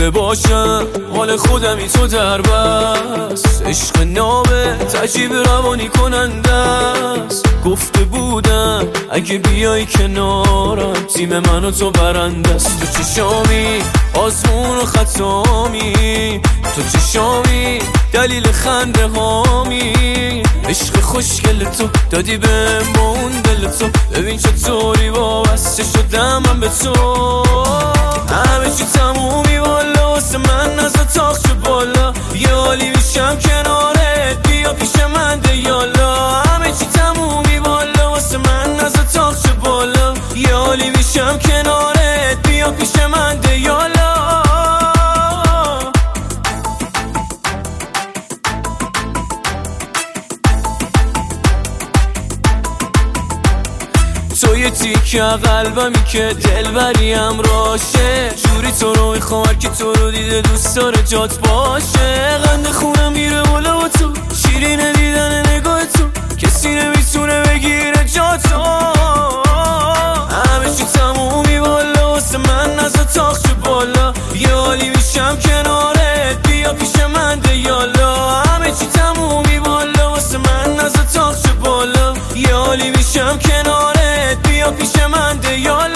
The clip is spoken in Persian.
دیده باشم حال خودمی تو در بس. عشق نابه تجیب روانی کننده است. گفته بودم اگه بیای کنارم تیم من و تو برنده است. تو چشامی آزمون و خطامی، تو چشامی دلیل خنده هامی. عشق خوشگل تو دادی بهم با اون دل تو، ببین چطوری وابسته شدم من به تو. همه چی تمومی والا واسه من نزا تاخ شو بالا. یه حالی میشم کنارت بیا پیش من ده یالا. همه چی تمومی والا واسه من نزا تاخ شو بالا. یه حالی میشم کنارت بیا پیش من ده یالا. تو یه تیکه قلبمی که دلبریم راشه. جوری تو رو میخوام که تو رو دیده دوست داره جات باشه. قند خونم میره بالا با تو، شیرین دیدن نگاه تو، کسی نمیتونه بگیره جاتو. همه چی تمومی بالا واسه من نزا تاخ شو بالا. یه حالی میشم کنارت بیا پیش من ده یالا. همه چی تمومی بالا واسه من نزا تاخ شو بالا. یه حالی میشم کنارت بیا پیش من ده یالا.